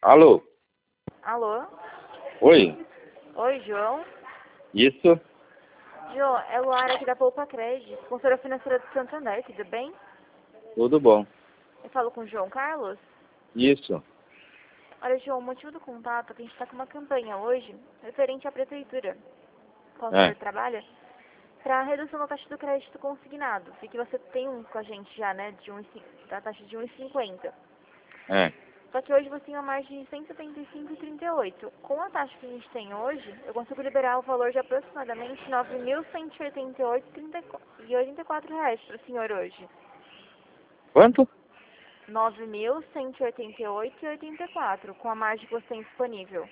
Alô? Alô? Oi? Oi, João? Isso? João, é o Lara aqui da Poupa Crédito, consultora financeira do Santander, tudo bem? Tudo bom? Eu falo com o João Carlos? Isso? Olha, João, o motivo do contato é que a gente está com uma campanha hoje referente à prefeitura, qual o É. senhor trabalha, para a redução da taxa do crédito consignado. Sei que você tem um com a gente já, né, da taxa de 1,50. É. Só que hoje você tem uma margem de 175,38. Com a taxa que a gente tem hoje, eu consigo liberar o valor de aproximadamente R$ 9.188,84 para o senhor hoje. Quanto? R$ 9.188,84, com a margem que você tem disponível.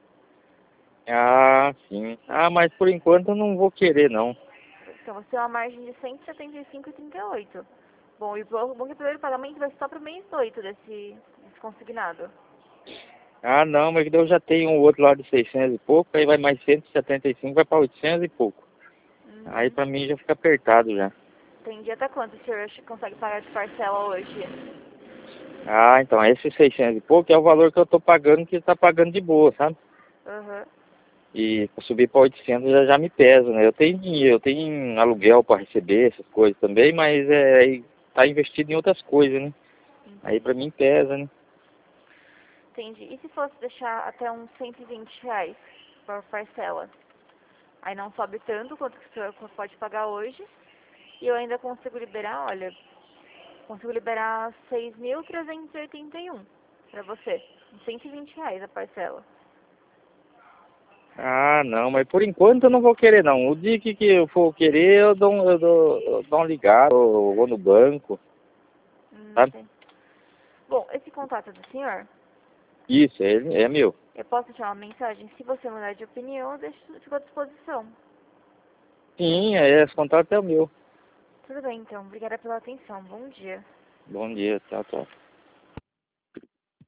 Ah, sim. Ah, mas por enquanto eu não vou querer, não. Então você tem uma margem de 175,38. Bom, e o bom é que o primeiro pagamento vai ser só para o mês 8 desse consignado. Ah, não, mas eu já tenho o outro lá de 600 e pouco, aí vai mais 175, vai para 800 e pouco. Aí Uhum. pra mim já fica apertado já. Entendi. Até quanto o senhor consegue pagar de parcela hoje? Ah, então esse 600 e pouco é o valor que eu tô pagando, que tá pagando de boa, sabe? Aham. E pra subir para 800 já me pesa, né? Eu tenho dinheiro, eu tenho aluguel para receber, essas coisas também, mas tá investido em outras coisas, né? Aí pra Entendi. mim pesa, né? Entendi. E se fosse deixar até uns R$ 120 por parcela? Aí não sobe tanto quanto que o senhor pode pagar hoje. E eu ainda consigo liberar, olha, consigo liberar 6.381 para você. R$ 120 a parcela. Ah, não, mas por enquanto eu não vou querer não. O dia que eu for querer, eu dou uma ligada, ou vou no banco, sabe? Entendi. Bom, esse contato é do senhor, Isso, é meu. eu posso deixar uma mensagem. Se você mudar de opinião, eu fico à disposição. Sim, esse contato é o meu. Tudo bem, então. Obrigada pela atenção. Bom dia. Bom dia, tchau, tchau.